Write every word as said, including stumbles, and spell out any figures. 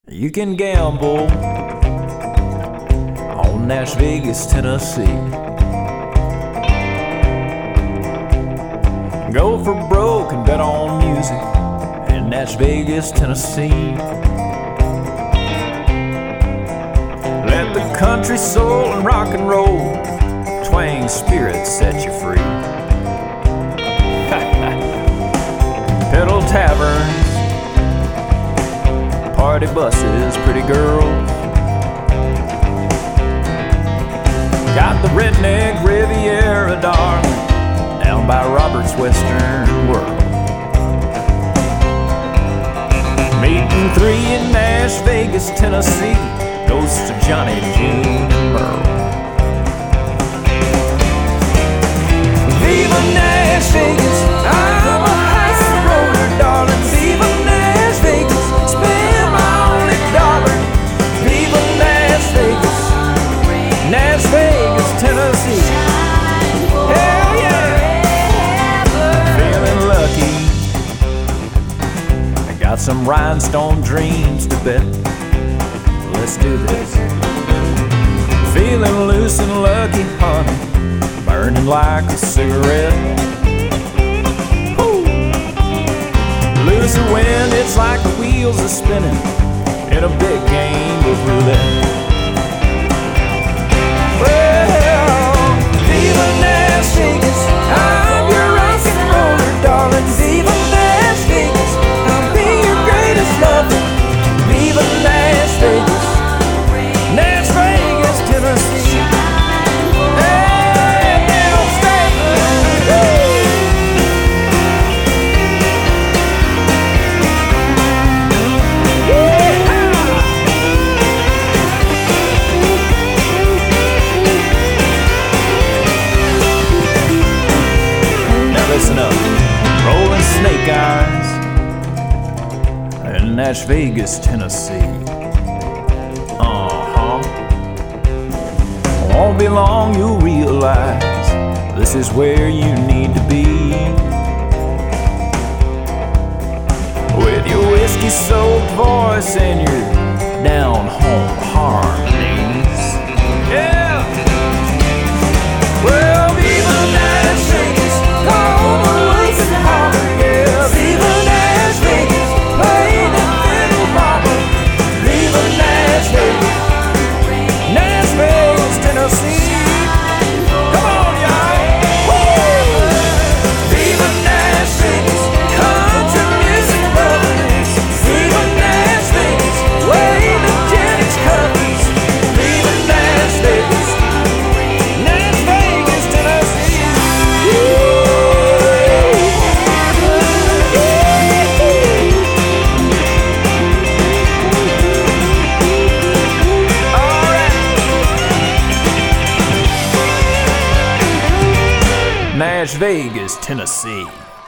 You can gamble on Nash Vegas, Tennessee. Go for broke and bet on music in Nash Vegas, Tennessee. Let the country soul and rock and roll twang spirit set you free. Pedal taverns, party buses, pretty girls. Got the redneck Riviera, darling, down by Robert's Western World. Meeting three in Nash Vegas, Tennessee. Goes to Johnny, June, and Merle. Viva Nash Vegas, I'm a high roller, darling. Viva Nash Vegas, spend my only dollar. Viva Nash Vegas, Nash Vegas, Tennessee. Hell yeah! Feeling lucky, I got some rhinestone dreams to bet. Let's do this. Feeling loose and lucky, honey, burning like a cigarette. Woo. Lose the wind, it's like the wheels are spinning in a big game of roulette. Well, Viva Nash Vegas, I'm your rock and roller, darling. Viva Nash Vegas, I'll be your greatest lover. Viva Nash Vegas, Nash Vegas, Tennessee. Hey, I'm standing. Hey. Now listen up, rolling snake eyes in Nash Vegas, Tennessee. Won't be long, you'll realize this is where you need to be. With your whiskey-soaked voice and your down-home harmonies. Yeah! Well, Viva Nash Vegas, call the roof and holler. Yeah, Viva Nash Vegas, play the fiddle bopper. Viva Nash Vegas, Nash Vegas, Tennessee. Come on, y'all. Woo! Viva Nash Vegas, country music lovers. Viva Nash Vegas, way the Jennings covers. Viva Nash Vegas, Nash Vegas, Tennessee. All right. Nash Vegas, Tennessee.